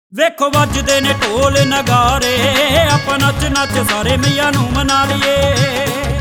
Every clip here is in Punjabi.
ਵੇਖੋ ਵੱਜਦੇ ਨੇ ਢੋਲ ਨਗਾਰੇ, ਆਪਾਂ ਨੱਚ ਨੱਚ ਸਾਰੇ ਮਈਆਂ ਨੂੰ ਮਨਾ ਲਈਏ।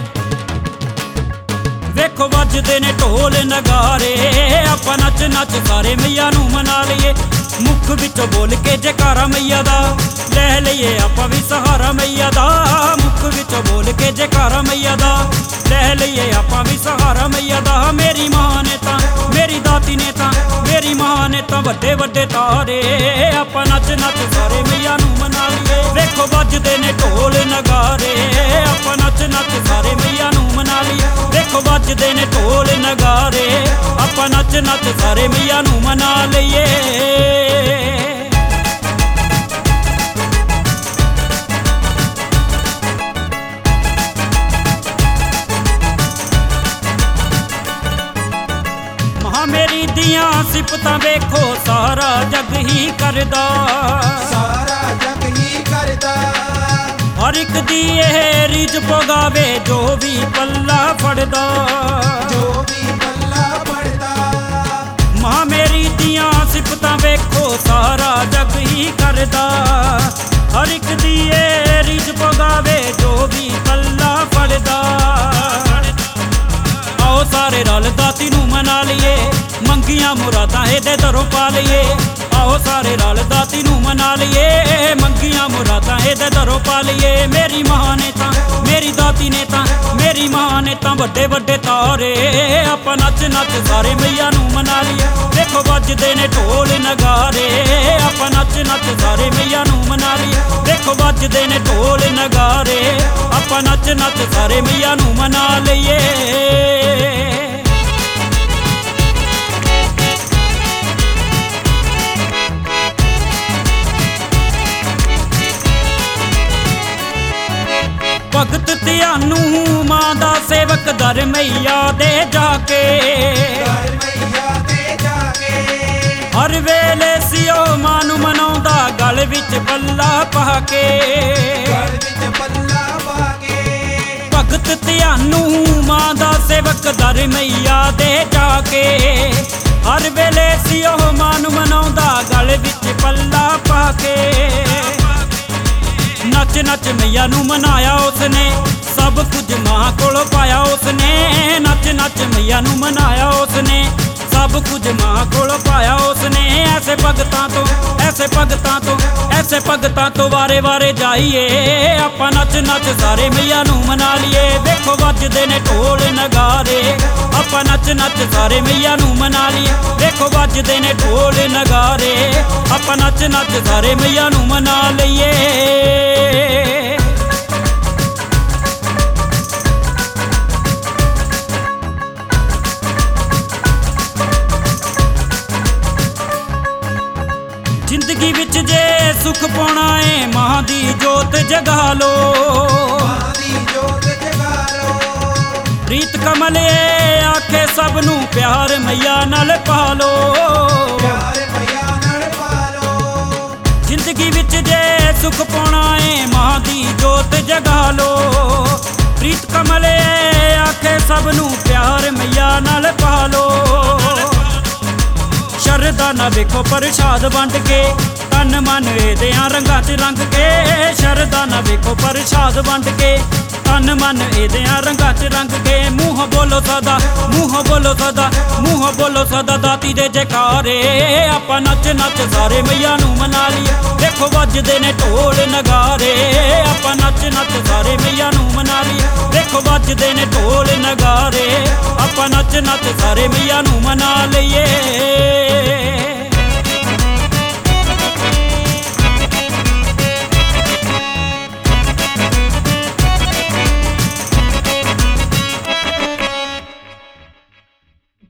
ਵੇਖੋ ਵੱਜਦੇ ਨੇ ਢੋਲ ਨਗਾਰੇ, ਆਪਾਂ ਨੱਚ ਨੱਚ ਸਾਰੇ ਮਈਆਂ ਨੂੰ ਮਨਾ ਲਈਏ। ਮੁੱਖ ਵਿੱਚੋਂ ਬੋਲ ਕੇ ਜੈਕਾਰਾ ਮਈਆ ਦਾ, ਲੈ ਲਈਏ ਆਪਾਂ ਵੀ ਸਹਾਰਾ ਮਈਆ ਦਾ। ਮੁੱਖ ਵਿੱਚੋਂ ਬੋਲ ਕੇ ਜੈਕਾਰਾ ਮਈਆ ਦਾ, ਲੈ ਲਈਏ ਆਪਾਂ ਵੀ ਸਹਾਰਾ ਮਈਆ ਦਾ। ਮੇਰੀ ਮਾਂ ਨੇ ਤਾਂ, ਮੇਰੀ ਦਾਤੀ ਨੇ ਤਾਂ, ਮੇਰੀ ਮਾਂ ਨੇ ਤਾਂ ਵੱਡੇ ਵੱਡੇ ਤਾਰੇ, ਆਪਾਂ ਨੱਚ ਨੱਚ ਸਾਰੇ ਮਈਆਂ ਨੂੰ ਮਨਾ ਲਈਏ। ਵੇਖੋ ਵੱਜਦੇ ਨੇ ਢੋਲ ਨਗਾਰੇ, ਆਪਾਂ ਨੱਚ ਨੱਚ ਸਾਰੇ ਮਈਆਂ ਨੂੰ ਮਨਾ ਲਈਏ। ਵੇਖੋ ਵੱਜਦੇ ਨੇ ਢੋਲ ਨਗਾਰੇ, ਆਪਾਂ ਨੱਚ ਨੱਚ ਸਾਰੇ ਮਈਆਂ ਨੂੰ ਮਨਾ ਲਈਏ। ਮੇਰੀ ਦੀਆਂ ਸਿਫਤਾਂ ਵੇਖੋ ਸਾਰਾ ਜੱਗ ਹੀ ਕਰਦਾ, ਸਾਰਾ ਜੱਗ ਹੀ ਕਰਦਾ। ਹਰ ਇੱਕ ਦੀ ਇਹ ਰੀਝ ਪੁਗਾਵੇ ਜੋ ਵੀ ਪੱਲਾ ਫੜਦਾ, ਜੋ ਵੀ ਪੱਲਾ ਫੜਦਾ। ਮਾਂ ਮੇਰੀ ਦੀਆਂ ਸਿਫਤਾਂ ਵੇਖੋ ਸਾਰਾ ਜੱਗ ਹੀ ਕਰਦਾ, ਹਰ ਇੱਕ ਦੀ ਇਹ ਰੀਝ ਪੁਗਾਵੇ ਜੋ ਵੀ ਪੱਲਾ ਫੜਦਾ। ਆਓ ਸਾਰੇ ਰਲ ਦਾਤੀ ਨੂੰ ਮਨਾ ਲਈਏ, ਮੰਗੀਆਂ ਮੁਰਾਦਾਂ ਇਹਦੇ ਦਰੋਂ ਪਾ ਲਈਏ। ਆਓ ਸਾਰੇ ਰਲ ਦਾਤੀ ਨੂੰ ਮਨਾ ਲਈਏ, ਮੰਗੀਆਂ ਮੁਰਾਦਾਂ ਇਹਦੇ ਦਰੋਂ ਪਾ ਲਈਏ। ਮੇਰੀ ਮਾਂ ਨੇ ਤਾਂ, ਮੇਰੀ ਦਾਤੀ ਨੇ ਤਾਂ, ਮੇਰੀ ਮਾਂ ਨੇ ਤਾਂ ਵੱਡੇ ਵੱਡੇ ਤਾਰੇ, ਆਪਾਂ ਨੱਚ ਨੱਚ ਸਾਰੇ ਮਈਆਂ ਨੂੰ ਮਨਾ ਲਈਏ। ਵੇਖੋ ਵੱਜਦੇ ਨੇ ਢੋਲ ਨਗਾਰੇ, ਆਪਾਂ ਨੱਚ ਨੱਚ ਸਾਰੇ ਮਈਆਂ ਨੂੰ ਮਨਾ ਲਈਏ। ਵੇਖੋ ਵੱਜਦੇ ਨੇ ਢੋਲ ਨਗਾਰੇ, ਆਪਾਂ ਨੱਚ ਨੱਚ ਸਾਰੇ ਮਈਆਂ ਨੂੰ ਮਨਾ ਲਈਏ। ਭਗਤ ਧਿਆਨੂੰ ਮਾਂ ਦਾ ਸੇਵਕ ਦਰ ਮਈਆ ਦੇ ਜਾ ਕੇ, ਦਰ ਮਈਆ ਦੇ ਜਾ ਕੇ। ਹਰ ਵੇਲੇ ਸਿਓ ਮਾਂ ਨੂੰ ਮਨਾਉਂਦਾ ਗਲ ਵਿੱਚ ਪੱਲਾ ਪਾ ਕੇ, ਗਲ ਵਿੱਚ ਪੱਲਾ ਪਾ ਕੇ। ਭਗਤ ਧਿਆਨੂੰ ਮਾਂ ਦਾ ਸੇਵਕ ਦਰ ਮਈਆ ਦੇ ਜਾ ਕੇ, ਹਰ ਵੇਲੇ ਸਿਓ ਮਾਂ ਨੂੰ ਮਨਾਉਂਦਾ ਗਲ ਵਿੱਚ ਪੱਲਾ ਪਾ ਕੇ। ਨੱਚ ਨੱਚ ਮਈਆ ਨੂੰ ਮਨਾਇਆ ਉਸਨੇ, ਸਭ ਕੁਝ ਮਾਂ ਕੋਲੋਂ ਪਾਇਆ ਉਸਨੇ। ਨੱਚ ਨੱਚ ਮਈਆ ਨੂੰ ਮਨਾਇਆ ਉਸਨੇ, ਸਭ ਕੁਝ ਮਾਂ ਕੋਲੋਂ ਪਾਇਆ ਉਸਨੇ। ਐਸੇ ਭਗਤਾਂ ਤੋਂ, ਐਸੇ ਭਗਤਾਂ ਤੋਂ, ਐਸੇ ਭਗਤਾਂ ਤੋਂ ਵਾਰੇ ਵਾਰੇ ਜਾਈਏ, ਆਪਾਂ ਨੱਚ ਨੱਚ ਸਾਰੇ ਮਈਆ ਨੂੰ ਮਨਾ ਲਈਏ। ਵੇਖੋ ਵੱਜਦੇ ਨੇ ਢੋਲ ਨਗਾਰੇ, ਆਪਾਂ ਨੱਚ ਨੱਚ ਸਾਰੇ ਮਈਆ ਨੂੰ ਮਨਾ ਲਈਏ। ਵੇਖੋ ਵੱਜਦੇ ਨੇ ਢੋਲ ਨਗਾਰੇ, ਆਪਾਂ ਨੱਚ ਨੱਚ ਸਾਰੇ ਮਈਆ ਨੂੰ ਮਨਾ ਲਈਏ। ਜ਼ਿੰਦਗੀ ਵਿੱਚ ਜੇ ਸੁਖ ਪਾਉਣਾ ਏ, ਮਾਂ ਦੀ ਜੋਤ ਜਗਾ ਲੋ, ਮਾਂ ਦੀ ਜੋਤ ਜਗਾ ਲੋ। ਪ੍ਰੀਤ ਕਮਲ ਏ ਆਖੇ ਸਭ ਨੂੰ, ਪਿਆਰ ਮਈਆ ਨਾਲ ਪਾ ਲੋ, ਪਿਆਰ ਮਈਆ ਨਾਲ ਪਾ ਲੋ। ਜ਼ਿੰਦਗੀ ਵਿੱਚ ਜੇ ਸੁਖ ਪਾਉਣਾ ਏ, ਮਾਂ ਦੀ ਜੋਤ ਜਗਾ ਲੋ। ਪ੍ਰੀਤ ਕਮਲ ਏ ਆਖੇ ਸਭ ਨੂੰ, ਪਿਆਰ ਮਈਆ ਨਾਲ ਪਾ ਲੋ। ਸ਼ਰਧਾ ਨਾ ਵੇਖੋ ਪ੍ਰਸ਼ਾਦ ਵੰਡ ਕੇ, ਤਨ ਮਨ ਇਹਦਿਆਂ ਰੰਗਾਂ 'ਚ ਰੰਗ ਕੇ। ਸ਼ਰਧਾ ਨਾ ਵੇਖੋ ਪ੍ਰਸ਼ਾਦ ਵੰਡ ਕੇ, ਤਨ ਮਨ ਇਹਦਿਆਂ ਰੰਗਾਂ 'ਚ ਰੰਗ ਕੇ। ਮੂੰਹ ਬੋਲੋ ਸਦਾ, ਮੂੰਹ ਬੋਲੋ ਸਦਾ, ਮੂੰਹ ਬੋਲੋ ਸਦਾ ਦਾਤੀ ਦੇ ਜੈਕਾਰੇ, ਆਪਾਂ ਨੱਚ ਨੱਚ ਸਾਰੇ ਮਈਆਂ ਨੂੰ ਮਨਾ ਲਈਏ। ਵੇਖੋ ਵੱਜਦੇ ਨੇ ਢੋਲ ਨਗਾਰੇ, ਆਪਾਂ ਨੱਚ ਨੱਚ ਸਾਰੇ ਮਈਆਂ ਨੂੰ ਮਨਾ ਲਈਏ। ਵੇਖੋ ਵੱਜਦੇ ਨੇ ਢੋਲ ਨਗਾਰੇ, ਆਪਾਂ ਨੱਚ ਨੱਚ ਸਾਰੇ ਮਈਆਂ ਨੂੰ ਮਨਾ ਲਈਏ।